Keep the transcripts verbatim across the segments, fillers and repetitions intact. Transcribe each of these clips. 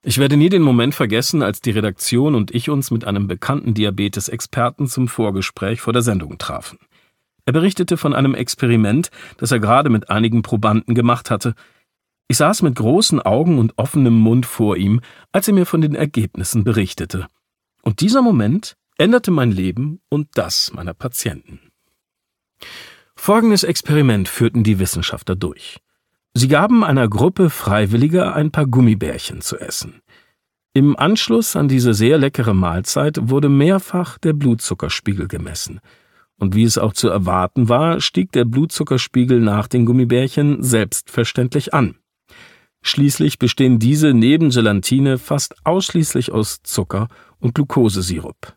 Ich werde nie den Moment vergessen, als die Redaktion und ich uns mit einem bekannten Diabetes-Experten zum Vorgespräch vor der Sendung trafen. Er berichtete von einem Experiment, das er gerade mit einigen Probanden gemacht hatte. Ich saß mit großen Augen und offenem Mund vor ihm, als er mir von den Ergebnissen berichtete. Und dieser Moment änderte mein Leben und das meiner Patienten. Folgendes Experiment führten die Wissenschaftler durch. Sie gaben einer Gruppe Freiwilliger ein paar Gummibärchen zu essen. Im Anschluss an diese sehr leckere Mahlzeit wurde mehrfach der Blutzuckerspiegel gemessen. Und wie es auch zu erwarten war, stieg der Blutzuckerspiegel nach den Gummibärchen selbstverständlich an. Schließlich bestehen diese neben Gelatine fast ausschließlich aus Zucker und Glukosesirup.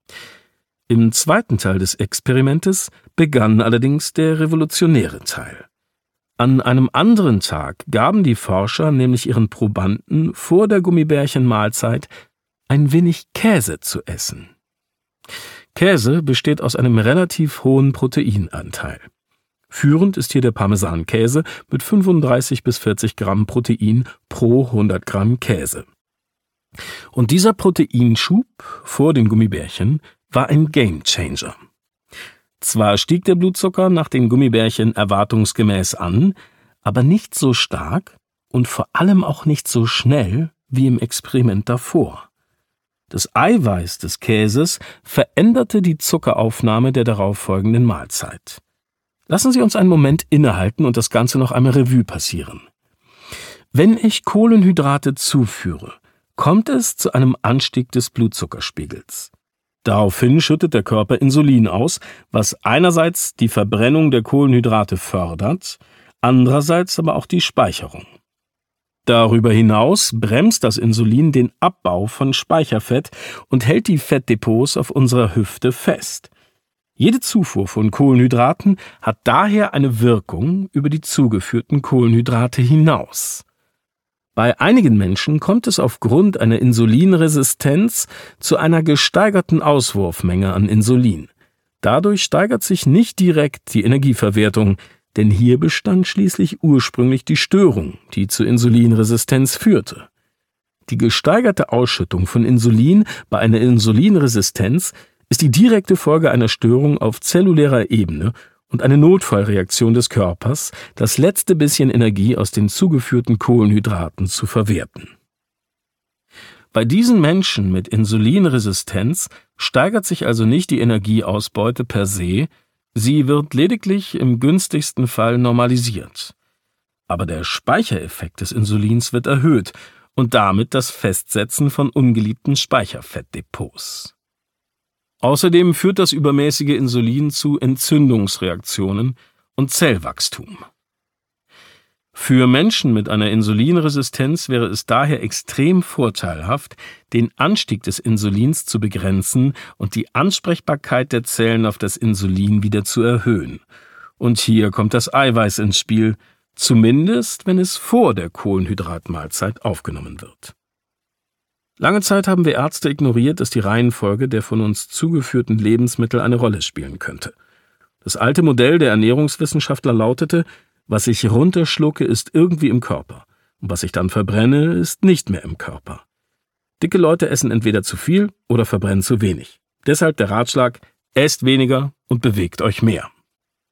Im zweiten Teil des Experimentes begann allerdings der revolutionäre Teil. An einem anderen Tag gaben die Forscher nämlich ihren Probanden vor der Gummibärchenmahlzeit ein wenig Käse zu essen. Käse besteht aus einem relativ hohen Proteinanteil. Führend ist hier der Parmesankäse mit fünfunddreißig bis vierzig Gramm Protein pro hundert Gramm Käse. Und dieser Proteinschub vor den Gummibärchen war ein Gamechanger. Zwar stieg der Blutzucker nach den Gummibärchen erwartungsgemäß an, aber nicht so stark und vor allem auch nicht so schnell wie im Experiment davor. Das Eiweiß des Käses veränderte die Zuckeraufnahme der darauffolgenden Mahlzeit. Lassen Sie uns einen Moment innehalten und das Ganze noch einmal Revue passieren. Wenn ich Kohlenhydrate zuführe, kommt es zu einem Anstieg des Blutzuckerspiegels. Daraufhin schüttet der Körper Insulin aus, was einerseits die Verbrennung der Kohlenhydrate fördert, andererseits aber auch die Speicherung. Darüber hinaus bremst das Insulin den Abbau von Speicherfett und hält die Fettdepots auf unserer Hüfte fest. Jede Zufuhr von Kohlenhydraten hat daher eine Wirkung über die zugeführten Kohlenhydrate hinaus. Bei einigen Menschen kommt es aufgrund einer Insulinresistenz zu einer gesteigerten Auswurfmenge an Insulin. Dadurch steigert sich nicht direkt die Energieverwertung, denn hier bestand schließlich ursprünglich die Störung, die zur Insulinresistenz führte. Die gesteigerte Ausschüttung von Insulin bei einer Insulinresistenz ist die direkte Folge einer Störung auf zellulärer Ebene und eine Notfallreaktion des Körpers, das letzte bisschen Energie aus den zugeführten Kohlenhydraten zu verwerten. Bei diesen Menschen mit Insulinresistenz steigert sich also nicht die Energieausbeute per se, sie wird lediglich im günstigsten Fall normalisiert. Aber der Speichereffekt des Insulins wird erhöht und damit das Festsetzen von ungeliebten Speicherfettdepots. Außerdem führt das übermäßige Insulin zu Entzündungsreaktionen und Zellwachstum. Für Menschen mit einer Insulinresistenz wäre es daher extrem vorteilhaft, den Anstieg des Insulins zu begrenzen und die Ansprechbarkeit der Zellen auf das Insulin wieder zu erhöhen. Und hier kommt das Eiweiß ins Spiel, zumindest wenn es vor der Kohlenhydratmahlzeit aufgenommen wird. Lange Zeit haben wir Ärzte ignoriert, dass die Reihenfolge der von uns zugeführten Lebensmittel eine Rolle spielen könnte. Das alte Modell der Ernährungswissenschaftler lautete: Was ich runterschlucke, ist irgendwie im Körper, und was ich dann verbrenne, ist nicht mehr im Körper. Dicke Leute essen entweder zu viel oder verbrennen zu wenig. Deshalb der Ratschlag: Esst weniger und bewegt euch mehr.